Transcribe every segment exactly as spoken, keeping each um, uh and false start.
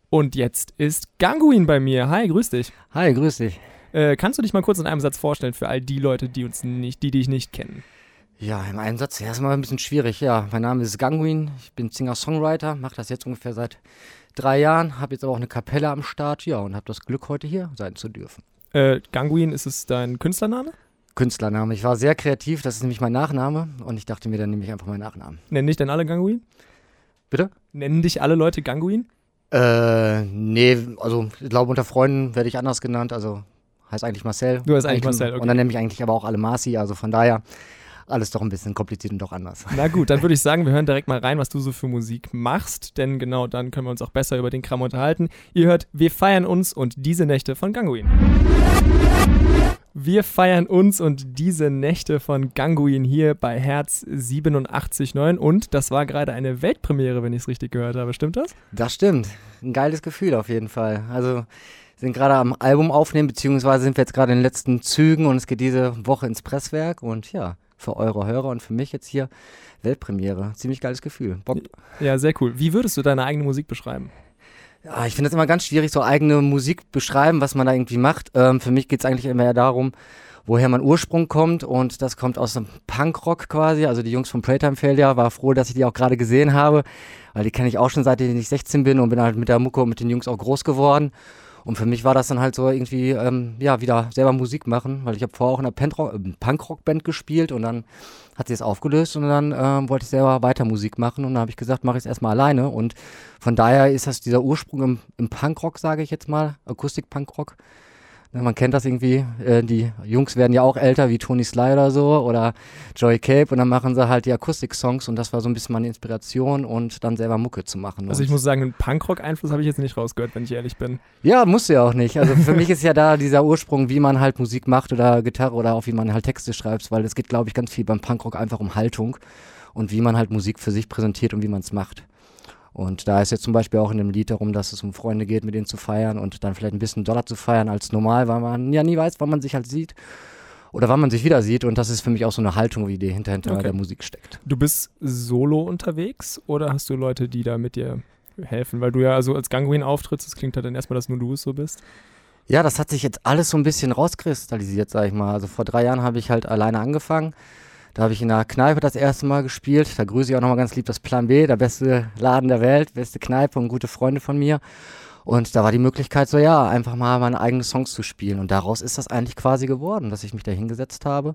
Und jetzt ist Ganguin bei mir. Hi, grüß dich. Hi, grüß dich. Äh, kannst du dich mal kurz in einem Satz vorstellen für all die Leute, die uns nicht, die dich nicht kennen? Ja, in einem Satz, ja, ist mal ein bisschen schwierig. Ja, mein Name ist Ganguin, ich bin Singer-Songwriter, mache das jetzt ungefähr seit drei Jahren, habe jetzt aber auch eine Kapelle am Start, ja, und habe das Glück, heute hier sein zu dürfen. Äh, Ganguin, ist es dein Künstlername? Künstlername. Ich war sehr kreativ, das ist nämlich mein Nachname und ich dachte mir, dann nehme ich einfach meinen Nachnamen. Nennen dich denn alle Ganguin? Bitte? Nennen dich alle Leute Ganguin? Äh, nee, also ich glaube, unter Freunden werde ich anders genannt, also heißt eigentlich Marcel. Du heißt eigentlich Marcel, okay. Und dann nenne ich eigentlich aber auch alle Marci, also von daher alles doch ein bisschen kompliziert und doch anders. Na gut, dann würde ich sagen, wir hören direkt mal rein, was du so für Musik machst, denn genau dann können wir uns auch besser über den Kram unterhalten. Ihr hört Wir feiern uns und diese Nächte von Ganguin. Wir feiern uns und diese Nächte von Ganguin hier bei Herz siebenundachtzig Komma neun und das war gerade eine Weltpremiere, wenn ich es richtig gehört habe. Stimmt das? Das stimmt. Ein geiles Gefühl auf jeden Fall. Also sind gerade am Album aufnehmen, beziehungsweise sind wir jetzt gerade in den letzten Zügen und es geht diese Woche ins Presswerk und ja, für eure Hörer und für mich jetzt hier Weltpremiere. Ziemlich geiles Gefühl. Bock. Ja, sehr cool. Wie würdest du deine eigene Musik beschreiben? Ja, ich finde es immer ganz schwierig, so eigene Musik beschreiben, was man da irgendwie macht. Ähm, für mich geht es eigentlich immer eher darum, woher mein Ursprung kommt und das kommt aus dem Punkrock quasi. Also die Jungs von Playtime Failure, war froh, dass ich die auch gerade gesehen habe, weil die kenne ich auch schon seitdem ich sechzehn bin und bin halt mit der Mucke und mit den Jungs auch groß geworden. Und für mich war das dann halt so irgendwie, ähm, ja, wieder selber Musik machen, weil ich habe vorher auch in einer Pentrock- äh, Punkrock-Band gespielt und dann hat sie es aufgelöst und dann ähm, wollte ich selber weiter Musik machen und dann habe ich gesagt, mache ich es erstmal alleine und von daher ist das dieser Ursprung im, im Punkrock, sage ich jetzt mal, Akustik-Punkrock. Man kennt das irgendwie, äh, die Jungs werden ja auch älter, wie Tony Sly oder so oder Joey Cape und dann machen sie halt die Akustik-Songs und das war so ein bisschen meine Inspiration und dann selber Mucke zu machen. Also ich muss sagen, einen Punkrock-Einfluss habe ich jetzt nicht rausgehört, wenn ich ehrlich bin. Ja, musst du ja auch nicht. Also für mich ist ja da dieser Ursprung, wie man halt Musik macht oder Gitarre oder auch wie man halt Texte schreibt, weil es geht, glaube ich, ganz viel beim Punkrock einfach um Haltung und wie man halt Musik für sich präsentiert und wie man es macht. Und da ist jetzt zum Beispiel auch in dem Lied darum, dass es um Freunde geht, mit denen zu feiern und dann vielleicht ein bisschen doller zu feiern als normal, weil man ja nie weiß, wann man sich halt sieht oder wann man sich wieder sieht. Und das ist für mich auch so eine Haltung, wie die hinter, hinter okay. der Musik steckt. Du bist solo unterwegs oder hast du Leute, die da mit dir helfen? Weil du ja also als Ganguin auftrittst, das klingt halt dann erstmal, dass nur du es so bist. Ja, das hat sich jetzt alles so ein bisschen rauskristallisiert, sag ich mal. Also vor drei Jahren habe ich halt alleine angefangen. Da habe ich in der Kneipe das erste Mal gespielt. Da grüße ich auch nochmal ganz lieb das Plan B, der beste Laden der Welt, beste Kneipe und gute Freunde von mir. Und da war die Möglichkeit so, ja, einfach mal meine eigenen Songs zu spielen. Und daraus ist das eigentlich quasi geworden, dass ich mich da hingesetzt habe.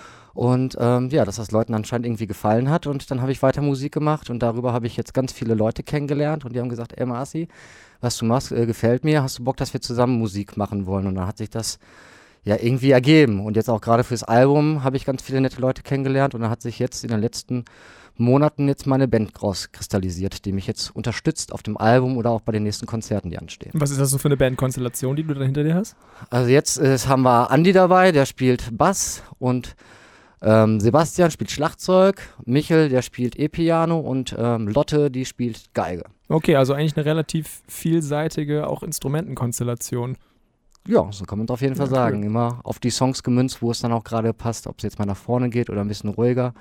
Und ähm, ja, dass das Leuten anscheinend irgendwie gefallen hat. Und dann habe ich weiter Musik gemacht und darüber habe ich jetzt ganz viele Leute kennengelernt. Und die haben gesagt, ey Marci, was du machst, äh, gefällt mir. Hast du Bock, dass wir zusammen Musik machen wollen? Und dann hat sich das ja irgendwie ergeben. Und jetzt auch gerade fürs Album habe ich ganz viele nette Leute kennengelernt und dann hat sich jetzt in den letzten Monaten jetzt meine Band rauskristallisiert, die mich jetzt unterstützt auf dem Album oder auch bei den nächsten Konzerten, die anstehen. Was ist das so für eine Bandkonstellation, die du da hinter dir hast? Also jetzt äh, haben wir Andi dabei, der spielt Bass und ähm, Sebastian spielt Schlagzeug, Michel, der spielt E-Piano und ähm, Lotte, die spielt Geige. Okay, also eigentlich eine relativ vielseitige auch Instrumentenkonstellation. Ja, so kann man es auf jeden Fall Ja, sagen. cool. Immer auf die Songs gemünzt, wo es dann auch gerade passt, ob es jetzt mal nach vorne geht oder ein bisschen ruhiger.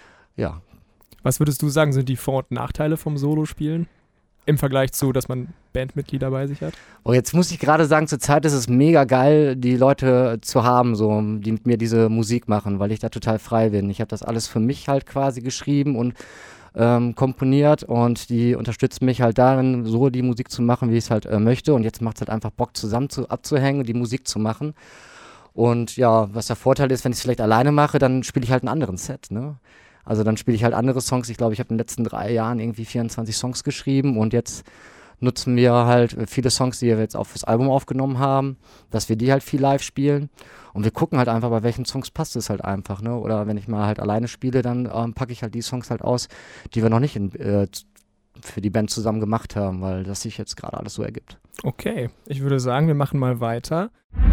Ja. Was würdest du sagen, sind die Vor- und Nachteile vom Solo-Spielen? Im Vergleich zu, dass man Bandmitglieder bei sich hat? Oh, jetzt muss ich gerade sagen, zurzeit ist es mega geil, die Leute zu haben, so, die mit mir diese Musik machen, weil ich da total frei bin. Ich habe das alles für mich halt quasi geschrieben und Ähm, komponiert und die unterstützen mich halt darin, so die Musik zu machen, wie ich es halt äh, möchte und jetzt macht es halt einfach Bock, zusammen zu, abzuhängen und die Musik zu machen und ja, was der Vorteil ist, wenn ich es vielleicht alleine mache, dann spiele ich halt einen anderen Set, ne? Also dann spiele ich halt andere Songs, ich glaube, ich habe in den letzten drei Jahren irgendwie vierundzwanzig Songs geschrieben und jetzt nutzen wir halt viele Songs, die wir jetzt auch fürs Album aufgenommen haben, dass wir die halt viel live spielen. Und wir gucken halt einfach, bei welchen Songs passt es halt einfach, ne? Oder wenn ich mal halt alleine spiele, dann ähm, packe ich halt die Songs halt aus, die wir noch nicht in, äh, für die Band zusammen gemacht haben, weil das sich jetzt gerade alles so ergibt. Okay, ich würde sagen, wir machen mal weiter.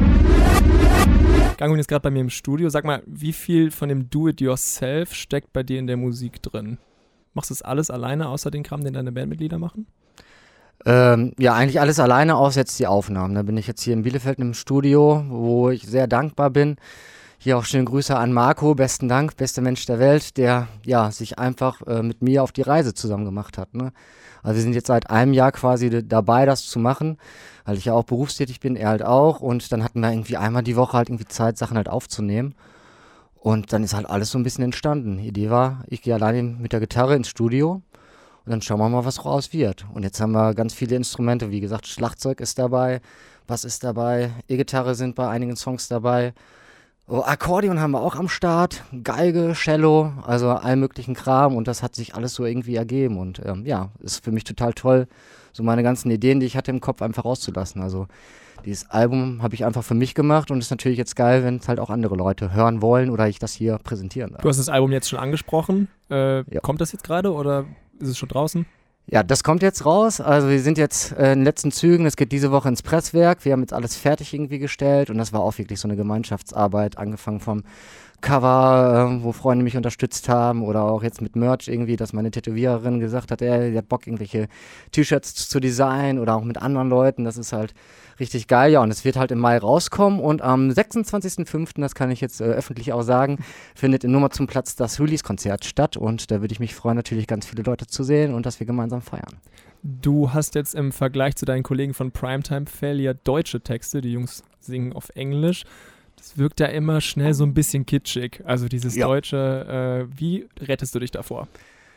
Ganguin ist gerade bei mir im Studio. Sag mal, wie viel von dem Do-it-yourself steckt bei dir in der Musik drin? Machst du das alles alleine, außer den Kram, den deine Bandmitglieder machen? Ähm, ja, eigentlich alles alleine, außer jetzt die Aufnahmen. Da bin ich jetzt hier in Bielefeld im Studio, wo ich sehr dankbar bin. hier auch schöne Grüße an Marco, besten Dank, bester Mensch der Welt, der ja sich einfach äh, mit mir auf die Reise zusammen gemacht hat. Ne? Also wir sind jetzt seit einem Jahr quasi d- dabei, das zu machen, weil ich ja auch berufstätig bin, er halt auch. Und dann hatten wir irgendwie einmal die Woche halt irgendwie Zeit, Sachen halt aufzunehmen. Und dann ist halt alles so ein bisschen entstanden. Die Idee war, ich gehe alleine mit der Gitarre ins Studio und dann schauen wir mal, was raus wird. Und jetzt haben wir ganz viele Instrumente, wie gesagt, Schlagzeug ist dabei, Bass ist dabei, E-Gitarre sind bei einigen Songs dabei. Oh, Akkordeon haben wir auch am Start, Geige, Cello, also allen möglichen Kram und das hat sich alles so irgendwie ergeben und ähm, ja, ist für mich total toll, so meine ganzen Ideen, die ich hatte im Kopf, einfach rauszulassen. Also dieses Album habe ich einfach für mich gemacht und ist natürlich jetzt geil, wenn es halt auch andere Leute hören wollen oder ich das hier präsentieren darf. Du hast das Album jetzt schon angesprochen. Äh, Ja. Kommt das jetzt gerade oder ist es schon draußen? Ja, das kommt jetzt raus. Also wir sind jetzt äh, in den letzten Zügen. Es geht diese Woche ins Presswerk. Wir haben jetzt alles fertig irgendwie gestellt und das war auch wirklich so eine Gemeinschaftsarbeit, angefangen vom Cover, äh, wo Freunde mich unterstützt haben oder auch jetzt mit Merch irgendwie, dass meine Tätowiererin gesagt hat, ey, die hat Bock, irgendwelche T-Shirts zu designen oder auch mit anderen Leuten. Das ist halt richtig geil. Ja, und es wird halt im Mai rauskommen und am sechsundzwanzigsten fünften, das kann ich jetzt äh, öffentlich auch sagen, findet in Nummer zum Platz das Release-Konzert statt und da würde ich mich freuen, natürlich ganz viele Leute zu sehen und dass wir gemeinsam feiern. Du hast jetzt im Vergleich zu deinen Kollegen von Primetime Failure deutsche Texte, die Jungs singen auf Englisch. Das wirkt ja immer schnell so ein bisschen kitschig, also dieses Ja. Deutsche. Äh, wie rettest du dich davor?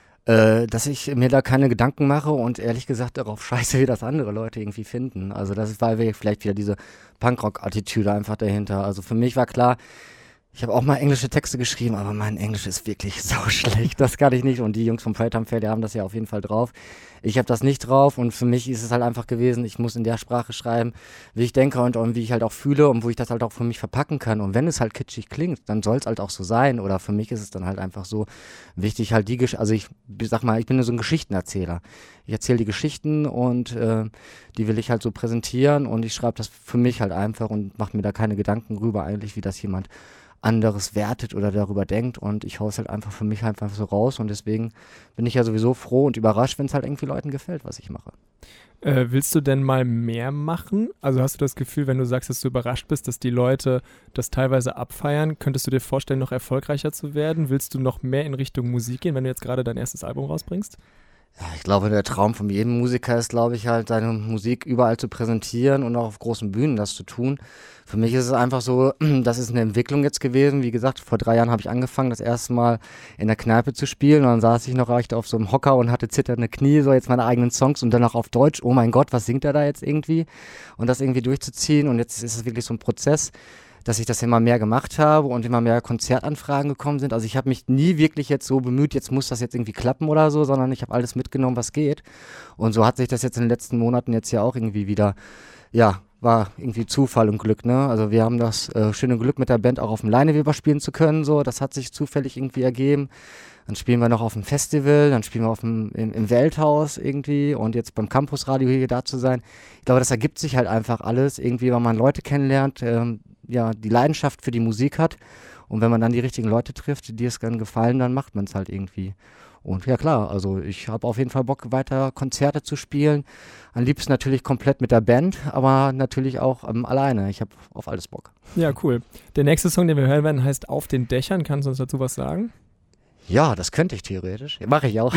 Äh, dass ich mir da keine Gedanken mache und ehrlich gesagt darauf scheiße, wie das andere Leute irgendwie finden. Also das war vielleicht wieder diese Punkrock-Attitüde einfach dahinter. Also für mich war klar, ich habe auch mal englische Texte geschrieben, aber mein Englisch ist wirklich sau schlecht. Das kann ich nicht. Und die Jungs vom Primetime Failure haben das ja auf jeden Fall drauf. Ich habe das nicht drauf und für mich ist es halt einfach gewesen, ich muss in der Sprache schreiben, wie ich denke und, und wie ich halt auch fühle und wo ich das halt auch für mich verpacken kann. Und wenn es halt kitschig klingt, dann soll es halt auch so sein. Oder für mich ist es dann halt einfach so wichtig, halt die Geschichte, also ich sag mal, ich bin so ein Geschichtenerzähler. Ich erzähle die Geschichten und äh, die will ich halt so präsentieren und ich schreibe das für mich halt einfach und mache mir da keine Gedanken rüber eigentlich, wie das jemand anderes wertet oder darüber denkt und ich hau es halt einfach für mich halt einfach so raus und deswegen bin ich ja sowieso froh und überrascht, wenn es halt irgendwie Leuten gefällt, was ich mache. Äh, willst du denn mal mehr machen? Also hast du das Gefühl, wenn du sagst, dass du überrascht bist, dass die Leute das teilweise abfeiern, könntest du dir vorstellen, noch erfolgreicher zu werden? Willst du noch mehr in Richtung Musik gehen, wenn du jetzt gerade dein erstes Album rausbringst? Ja, ich glaube, der Traum von jedem Musiker ist, glaube ich, halt seine Musik überall zu präsentieren und auch auf großen Bühnen das zu tun. Für mich ist es einfach so, das ist eine Entwicklung jetzt gewesen. Wie gesagt, vor drei Jahren habe ich angefangen, das erste Mal in der Kneipe zu spielen und dann saß ich noch recht auf so einem Hocker und hatte zitternde Knie, so jetzt meine eigenen Songs und dann auch auf Deutsch. Oh mein Gott, was singt er da jetzt irgendwie? Und das irgendwie durchzuziehen und jetzt ist es wirklich so ein Prozess, dass ich das immer mehr gemacht habe und immer mehr Konzertanfragen gekommen sind. Also ich habe mich nie wirklich jetzt so bemüht, jetzt muss das jetzt irgendwie klappen oder so, sondern ich habe alles mitgenommen, was geht. Und so hat sich das jetzt in den letzten Monaten jetzt ja auch irgendwie wieder, ja, war irgendwie Zufall und Glück, ne? Also wir haben das äh, schöne Glück mit der Band auch auf dem Leineweber spielen zu können, so. Das hat sich zufällig irgendwie ergeben. Dann spielen wir noch auf dem Festival, dann spielen wir auf dem, im, im Welthaus irgendwie und jetzt beim Campusradio hier da zu sein. Ich glaube, das ergibt sich halt einfach alles irgendwie, weil man Leute kennenlernt, ähm, ja, die Leidenschaft für die Musik hat und wenn man dann die richtigen Leute trifft, die es dann gefallen, dann macht man es halt irgendwie. Und ja klar, also ich habe auf jeden Fall Bock, weiter Konzerte zu spielen. Am liebsten natürlich komplett mit der Band, aber natürlich auch ähm, alleine. Ich habe auf alles Bock. Ja, cool. Der nächste Song, den wir hören werden, heißt Auf den Dächern. Kannst du uns dazu was sagen? Ja, das könnte ich theoretisch. Mache ich auch.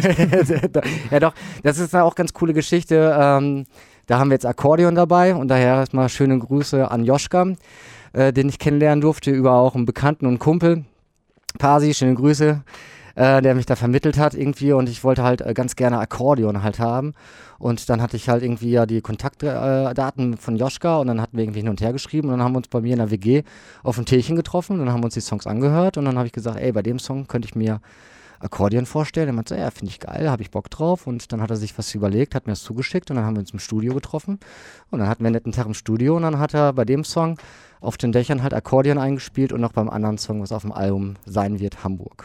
Ja doch, das ist eine auch ganz coole Geschichte. Ähm, da haben wir jetzt Akkordeon dabei und daher erstmal schöne Grüße an Joschka, äh, den ich kennenlernen durfte über auch einen Bekannten und Kumpel. Pasi, schöne Grüße, äh, der mich da vermittelt hat irgendwie und ich wollte halt äh, ganz gerne Akkordeon halt haben und dann hatte ich halt irgendwie ja die Kontaktdaten äh, von Joschka und dann hatten wir irgendwie hin und her geschrieben und dann haben wir uns bei mir in der W G auf ein Teechen getroffen und dann haben wir uns die Songs angehört und dann habe ich gesagt, ey, bei dem Song könnte ich mir Akkordeon vorstellen. Er meinte so, ja, finde ich geil, habe ich Bock drauf und dann hat er sich was überlegt, hat mir das zugeschickt und dann haben wir uns im Studio getroffen und dann hatten wir einen netten Tag im Studio und dann hat er bei dem Song Auf den Dächern halt Akkordeon eingespielt und noch beim anderen Song, was auf dem Album sein wird, Hamburg.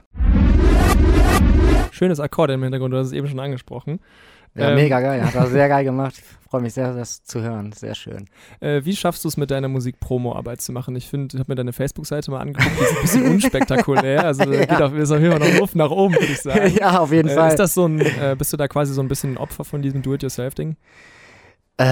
Schönes Akkordeon im Hintergrund, du hast es eben schon angesprochen. Ja, ähm, mega geil, hat er sehr geil gemacht. Ich freue mich sehr, das zu hören, sehr schön. Äh, wie schaffst du es mit deiner Musik Promo-Arbeit zu machen? Ich finde, ich habe mir deine Facebook-Seite mal angeguckt, die ist ein bisschen unspektakulär, also da Ja. geht auf, ist auf jeden Fall noch Luft nach oben, würde ich sagen. Ja, auf jeden Äh, Fall. ist das so ein, äh, bist du da quasi so ein bisschen ein Opfer von diesem Do-it-yourself-Ding? Äh,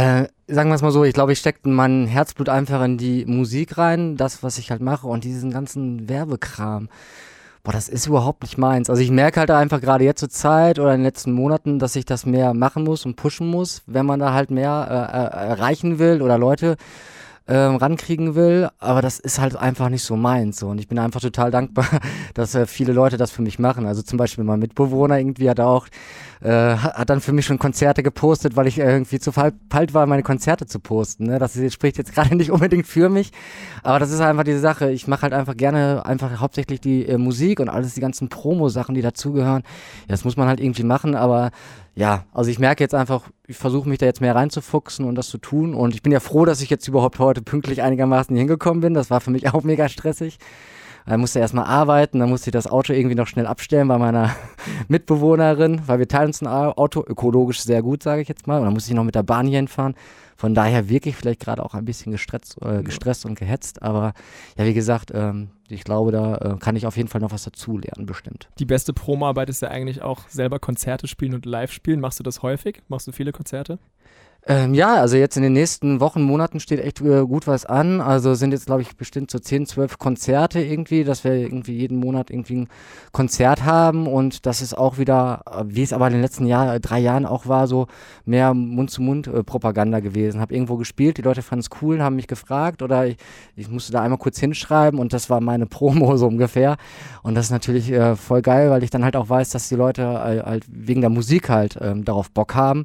sagen wir es mal so, ich glaube, ich stecke mein Herzblut einfach in die Musik rein, das, was ich halt mache und diesen ganzen Werbekram. Boah, das ist überhaupt nicht meins. Also ich merke halt einfach gerade jetzt zur Zeit oder in den letzten Monaten, dass ich das mehr machen muss und pushen muss, wenn man da halt mehr äh, erreichen will oder Leute ähm, rankriegen will, aber das ist halt einfach nicht so meins. So. Und ich bin einfach total dankbar, dass äh, viele Leute das für mich machen. Also zum Beispiel mein Mitbewohner irgendwie hat auch, äh, hat dann für mich schon Konzerte gepostet, weil ich irgendwie zu verpeilt war, meine Konzerte zu posten. Ne? Das ist, spricht jetzt gerade nicht unbedingt für mich, aber das ist einfach diese Sache. Ich mache halt einfach gerne einfach hauptsächlich die äh, Musik und alles, die ganzen Promo-Sachen, die dazugehören. Ja, das muss man halt irgendwie machen, aber ja, also ich merke jetzt einfach, ich versuche mich da jetzt mehr reinzufuchsen und das zu tun und ich bin ja froh, dass ich jetzt überhaupt heute pünktlich einigermaßen hingekommen bin. Das war für mich auch mega stressig. Ich musste erstmal arbeiten, dann musste ich das Auto irgendwie noch schnell abstellen bei meiner Mitbewohnerin, weil wir teilen uns ein Auto, ökologisch sehr gut, sage ich jetzt mal. Und dann musste ich noch mit der Bahn hier hinfahren. Von daher wirklich vielleicht gerade auch ein bisschen gestresst, äh, gestresst und gehetzt. Aber ja, wie gesagt, ähm, ich glaube, da äh, kann ich auf jeden Fall noch was dazulernen, bestimmt. Die beste Promoarbeit ist ja eigentlich auch selber Konzerte spielen und live spielen. Machst du das häufig? Machst du viele Konzerte? Ähm, ja, also jetzt in den nächsten Wochen, Monaten steht echt äh, gut was an. Also sind jetzt, glaube ich, bestimmt so zehn, zwölf Konzerte irgendwie, dass wir irgendwie jeden Monat irgendwie ein Konzert haben und das ist auch wieder, wie es aber in den letzten Jahr, drei Jahren auch war, so mehr Mund-zu-Mund-Propaganda gewesen. Hab irgendwo gespielt, die Leute fanden es cool, haben mich gefragt oder ich, ich musste da einmal kurz hinschreiben und das war meine Promo so ungefähr. Und das ist natürlich äh, voll geil, weil ich dann halt auch weiß, dass die Leute äh, halt wegen der Musik halt ähm, darauf Bock haben.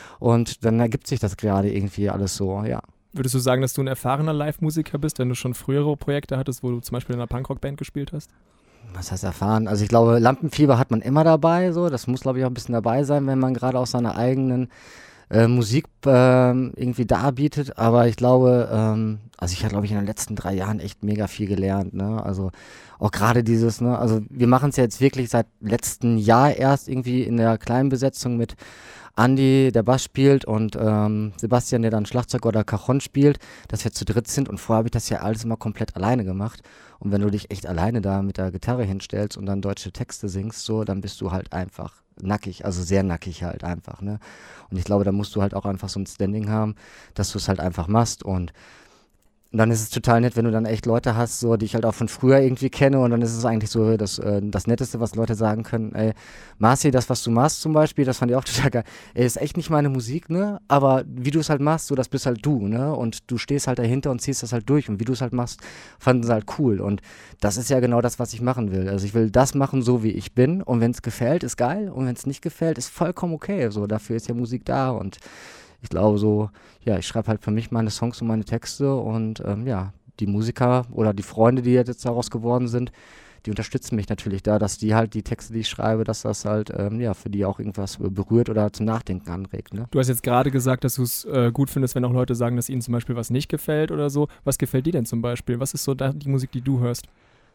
Und dann ergibt sich das gerade irgendwie alles so, ja. Würdest du sagen, dass du ein erfahrener Live-Musiker bist, wenn du schon frühere Projekte hattest, wo du zum Beispiel in einer Punkrock-Band gespielt hast? Was heißt erfahren? Also ich glaube, Lampenfieber hat man immer dabei, so. Das muss, glaube ich, auch ein bisschen dabei sein, wenn man gerade aus seiner eigenen äh, Musik äh, irgendwie darbietet. Aber ich glaube, ähm, also ich habe, glaube ich, in den letzten drei Jahren echt mega viel gelernt, ne? Also auch gerade dieses, ne, also wir machen es ja jetzt wirklich seit letztem Jahr erst irgendwie in der kleinen Besetzung mit Andi, der Bass spielt und ähm, Sebastian, der dann Schlagzeug oder Cajon spielt, dass wir zu dritt sind und vorher habe ich das ja alles immer komplett alleine gemacht und wenn du dich echt alleine da mit der Gitarre hinstellst und dann deutsche Texte singst, so, dann bist du halt einfach nackig, also sehr nackig halt einfach, ne? Und ich glaube, da musst du halt auch einfach so ein Standing haben, dass du es halt einfach machst und Und dann ist es total nett, wenn du dann echt Leute hast, so, die ich halt auch von früher irgendwie kenne und dann ist es eigentlich so das, äh, das Netteste, was Leute sagen können, ey, Marci, das, was du machst zum Beispiel, das fand ich auch total geil, ey, ist echt nicht meine Musik, ne, aber wie du es halt machst, so, das bist halt du, ne, und du stehst halt dahinter und ziehst das halt durch und wie du es halt machst, fanden sie halt cool und das ist ja genau das, was ich machen will, also ich will das machen, so wie ich bin und wenn es gefällt, ist geil und wenn es nicht gefällt, ist vollkommen okay, so, dafür ist ja Musik da und ich glaube so, ja, ich schreibe halt für mich meine Songs und meine Texte und ähm, ja, die Musiker oder die Freunde, die jetzt daraus geworden sind, die unterstützen mich natürlich da, dass die halt die Texte, die ich schreibe, dass das halt ähm, ja für die auch irgendwas berührt oder zum Nachdenken anregt. Ne? Du hast jetzt gerade gesagt, dass du es äh, gut findest, wenn auch Leute sagen, dass ihnen zum Beispiel was nicht gefällt oder so. Was gefällt dir denn zum Beispiel? Was ist so da die Musik, die du hörst?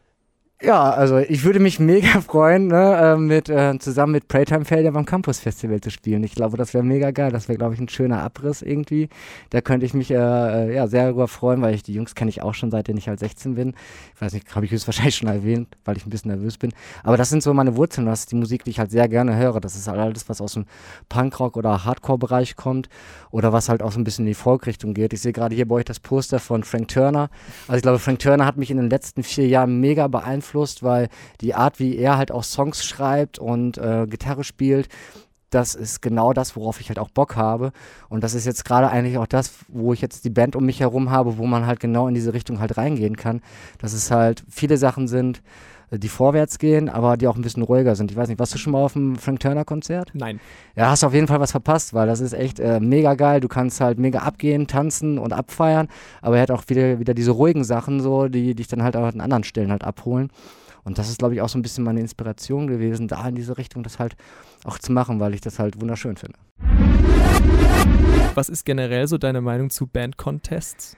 Ja, also ich würde mich mega freuen, ne, äh, mit, äh, zusammen mit Praytime Failure beim Campus Festival zu spielen. Ich glaube, das wäre mega geil. Das wäre, glaube ich, ein schöner Abriss irgendwie. Da könnte ich mich äh, äh, ja, sehr darüber freuen, weil ich die Jungs kenne ich auch schon, seitdem ich halt sechzehn bin. Ich weiß nicht, habe ich höchstwahrscheinlich schon erwähnt, weil ich ein bisschen nervös bin. Aber das sind so meine Wurzeln. Das ist die Musik, die ich halt sehr gerne höre. Das ist halt alles, was aus dem Punkrock- oder Hardcore-Bereich kommt oder was halt auch so ein bisschen in die Folk-Richtung geht. Ich sehe gerade hier bei euch das Poster von Frank Turner. Also ich glaube, Frank Turner hat mich in den letzten vier Jahren mega beeinflusst, weil die Art, wie er halt auch Songs schreibt und äh, Gitarre spielt, das ist genau das, worauf ich halt auch Bock habe. Und das ist jetzt gerade eigentlich auch das, wo ich jetzt die Band um mich herum habe, wo man halt genau in diese Richtung halt reingehen kann. Dass es halt viele Sachen sind, die vorwärts gehen, aber die auch ein bisschen ruhiger sind. Ich weiß nicht, warst du schon mal auf einem Frank Turner Konzert? Nein. Ja, hast auf jeden Fall was verpasst, weil das ist echt äh, mega geil. Du kannst halt mega abgehen, tanzen und abfeiern, aber er hat auch wieder, wieder diese ruhigen Sachen, so, die dich dann halt auch an anderen Stellen halt abholen. Und das ist, glaube ich, auch so ein bisschen meine Inspiration gewesen, da in diese Richtung das halt auch zu machen, weil ich das halt wunderschön finde. Was ist generell so deine Meinung zu Band-Contests?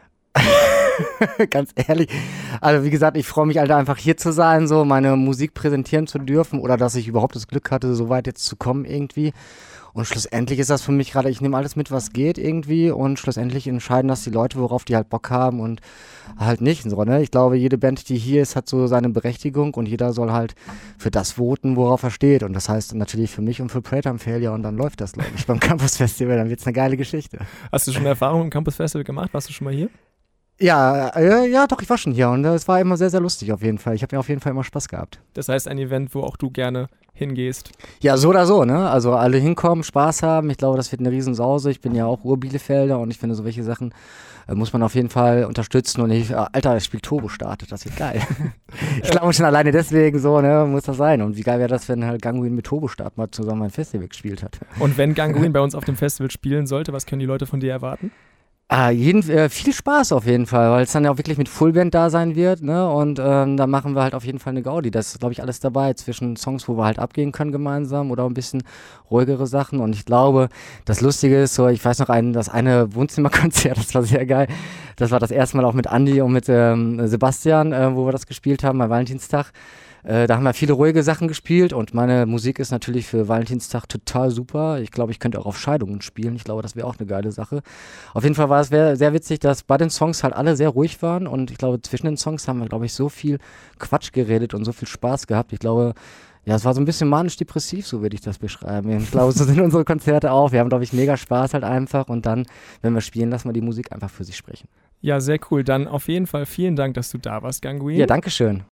Ganz ehrlich, also wie gesagt, ich freue mich halt einfach hier zu sein, so meine Musik präsentieren zu dürfen oder dass ich überhaupt das Glück hatte, so weit jetzt zu kommen irgendwie. Und schlussendlich ist das für mich gerade, ich nehme alles mit, was geht irgendwie und schlussendlich entscheiden das die Leute, worauf die halt Bock haben und halt nicht so, ne? Ich glaube, jede Band, die hier ist, hat so seine Berechtigung und jeder soll halt für das voten, worauf er steht. Und das heißt natürlich für mich und für Prey Time Failure und dann läuft das, glaube ich, beim Campus Festival, dann wird es eine geile Geschichte. Hast du schon Erfahrung im Campus Festival gemacht? Warst du schon mal hier? Ja, äh, ja, doch, ich war schon hier und es war immer sehr, sehr lustig auf jeden Fall. Ich habe mir auf jeden Fall immer Spaß gehabt. Das heißt, ein Event, wo auch du gerne hingehst. Ja, so oder so, ne? Also alle hinkommen, Spaß haben. Ich glaube, das wird eine Riesensause. Ich bin ja auch Ur-Bielefelder und ich finde, so welche Sachen äh, muss man auf jeden Fall unterstützen. Und ich, äh, Alter, das Spiel Turbo startet, das wird geil. Ich glaube schon alleine deswegen so, ne, muss das sein. Und wie geil wäre das, wenn halt Ganguin mit Turbo Start mal zusammen ein Festival gespielt hat. Und wenn Ganguin bei uns auf dem Festival spielen sollte, was können die Leute von dir erwarten? Ah, jeden, äh, viel Spaß auf jeden Fall, weil es dann ja auch wirklich mit Fullband da sein wird, ne? Und ähm, da machen wir halt auf jeden Fall eine Gaudi. Das ist, glaube ich, alles dabei, zwischen Songs, wo wir halt abgehen können gemeinsam oder ein bisschen ruhigere Sachen. Und ich glaube, das Lustige ist so, ich weiß noch, ein, das eine Wohnzimmerkonzert, das war sehr geil. Das war das erste Mal auch mit Andi und mit ähm, Sebastian, äh, wo wir das gespielt haben, bei Valentinstag. Äh, da haben wir viele ruhige Sachen gespielt und meine Musik ist natürlich für Valentinstag total super. Ich glaube, ich könnte auch auf Scheidungen spielen. Ich glaube, das wäre auch eine geile Sache. Auf jeden Fall war es sehr witzig, dass bei den Songs halt alle sehr ruhig waren und ich glaube, zwischen den Songs haben wir, glaube ich, so viel Quatsch geredet und so viel Spaß gehabt. Ich glaube, ja, es war so ein bisschen manisch-depressiv, so würde ich das beschreiben. Ich glaube, so sind unsere Konzerte auch. Wir haben, glaube ich, mega Spaß halt einfach und dann, wenn wir spielen, lassen wir die Musik einfach für sich sprechen. Ja, sehr cool. Dann auf jeden Fall vielen Dank, dass du da warst, Ganguin. Ja, danke schön.